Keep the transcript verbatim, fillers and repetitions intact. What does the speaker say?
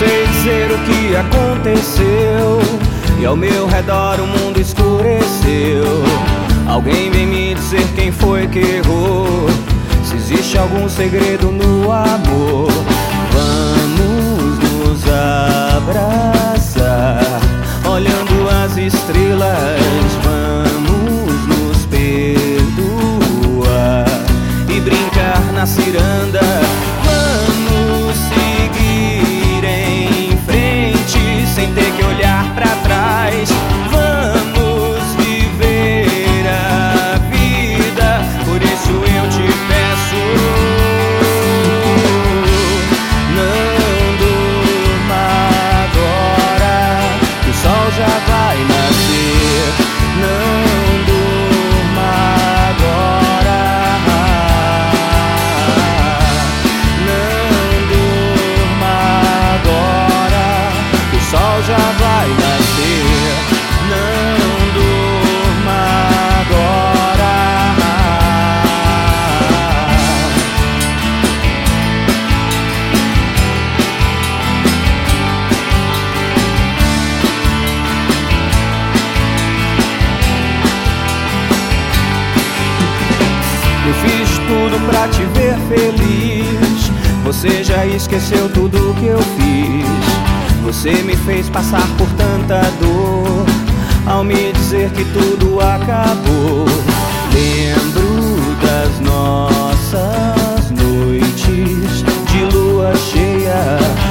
sei dizer o que aconteceu, e ao meu redor o mundo escureceu. Alguém vem me dizer quem foi que errou, se existe algum segredo no amor. Vamos nos abraçar, olhando as estrelas. Vamos nos perdoar e brincar na ciranda. Vamos seguir em frente sem ter que olhar pra trás. Vamos viver a vida, por isso eu te peço, não durma agora, que o sol já vai nascer. Não durma agora, não durma agora, que o sol já vai nascer. Não durma agora. Eu fiz tudo pra te ver feliz, você já esqueceu tudo que eu fiz. Você me fez passar por tanta dor, ao me dizer que tudo acabou. Lembro das nossas noites de lua cheia,